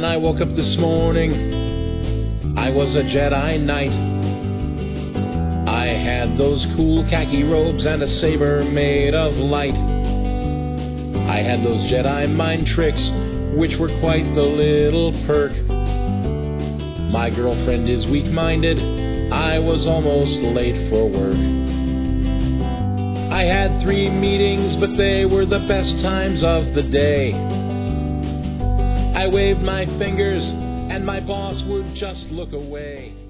When I woke up this morning, I was a Jedi Knight. I had those cool khaki robes and a saber made of light. I had those Jedi mind tricks, which were quite the little perk. My girlfriend is weak-minded, I was almost late for work. I had 3 meetings, but they were the best times of the day. I waved my fingers, and my boss would just look away.